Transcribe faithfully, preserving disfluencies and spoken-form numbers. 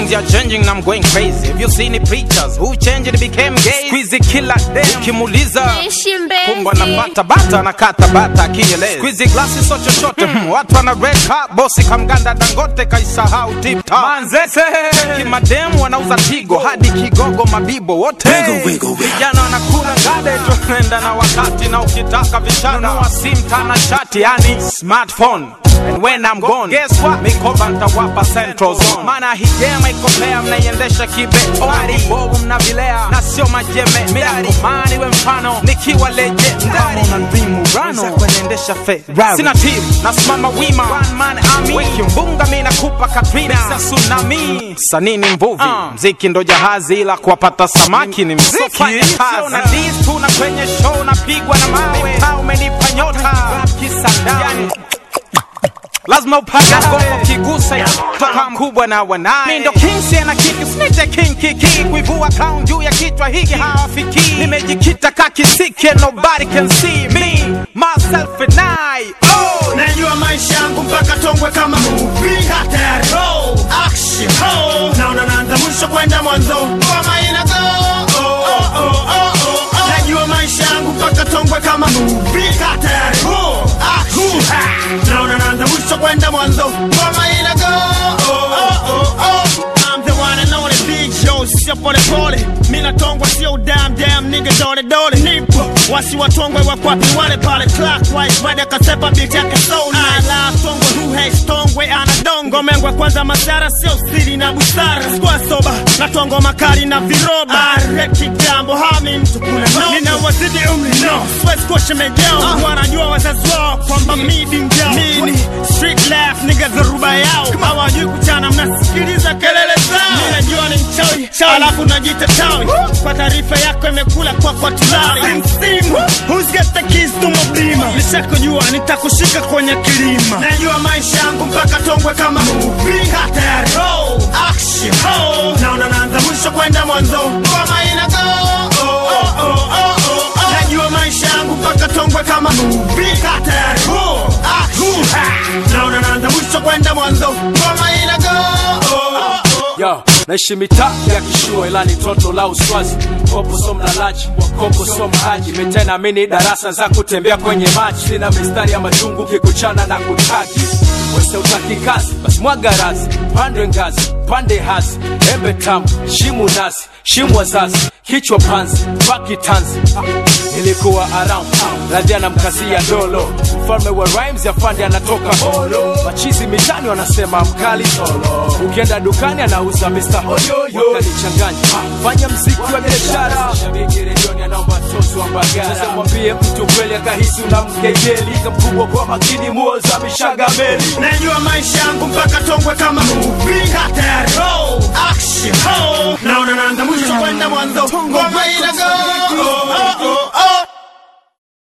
Things are changing and I'm going crazy. Have you seen the preachers who changed and became gay? Squeeze killer them kimuliza kumba na bata bata na kata bata kinyeleza. Squeeze glasses so chochote watu wana red cup bosi kamganda Dangote kaisahau tip top. Manzese kimademu wanauza tigo hadi kigogo mabibo wote. Vijana wanakula ngade tunaenda na wakati na ukitaka vishana wa sim tana chati yani smartphone. And when I'm gone, guess what? Mikoba nitawapa Central Zone. Mana hijema ikopea mnaiendesha kibe Owari bobu mnavilea na sio majeme Midari mani we mfano nikiwa leje Ndari Kama unadrimu rano kwenendesha fe Rari Sina team, nasimama wima One man army Wiki mbunga mina kupa Katrina Sa tsunami Sanini mvuvi uh. Mziki ndo jahazi ila kuwapata samaki ni mziki Sio na diss tu na kwenye show na pigwa na mawe Mta umenipa nyota Rap kisandani lazima upaka gombo kigusa ya toka mkubwa na wanai Mindo kinsi na kiki snitche king kiki Kuivua crown juu ya kichwa hiki hawafiki Nimejikita kakisiki and nobody can see me Myself and I Oh najua maisha yangu mpaka tongwe kama movie Hatari roll Action oh Naona naanza mwisho kwenda mwanzo Ngoma ina go Oh oh oh oh oh Najua maisha yangu mpaka tongwe kama movie Hatari roll Action Naona naanza mwisho kwenda mwanzo Ngoma ina go Oh oh oh oh I'm the one and only Big Joe Sio pole pole Mina tongwa sio damn damn nigga dole dole Nipo Wasi watongwe wakwapi wale pale Clockwise Wade kasepa beat yake so nice I love tongwe who hates tongwe anadongo Mengwe kwanza masara sio siri na busara Sikuwa soba na tongo makali na viroba Areki jambo hami mtu kuna no Nina wazidi umri no Sweat squash mejao uh. Wanajua wazazi wao kwamba midi njao Mini street laugh nigga dharuba yao Hawajui kuchana mnasikiliza kelele zao Mina jua ni mchawi alafu najita tawi Kwa taarifa yako imekula kwa kwa tulari Msimu Who's got the keys to my beamer Nishako jua nitakushika kwenye kilima Najua maisha yangu mpaka tongwe kama movie Hatari roll Action oh Naona naanza mwisho kwenda mwanzo Ngoma ina go Oh oh oh oh oh Najua maisha yangu mpaka tongwe kama movie Hatari roll Action Naona naanza mwisho kwenda mwanzo Ngoma ina go Oh oh oh Yo, naishi mitaa ya kishua ilani toto la uswazi Kopo so mlalaji, wakopo so mhaji Metena mini darasa za kutembea kwenye maji Sina mistari ya majungu kikuchana na kutaki Wese utaki kazi, basi mwaga razi Pande ngazi, pande hazi Embe tamu, shimu nazi, shimu wazazi Kichwa panzi, baki tanzi Nilikuwa around, radia na mkazi ya dolo Mfalme wa rhymes ya fandi anatoka holo Machizi mitani wanasema mkali solo Ukienda dukani anauza mister Oyoyo Wakali changanya, fanya mziki wa biashara Shabiki redioni anaomba tozo wa mbagara Sasa mwambie mtu kweli akahisi unamkejeli Kamkubwa kwa makini muoza mishaga meli Najua maisha yangu mpaka tongwe kama movie Hatari roll Action oh Naona naanza mwisho kwenda mwanzo Ngoma ina